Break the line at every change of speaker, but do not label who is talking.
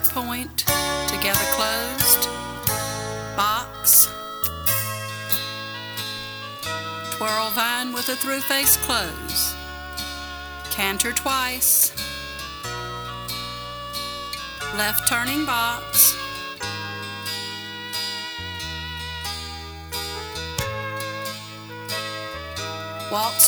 point, together closed, box, twirl vine with a through face close, canter twice, left turning box, waltz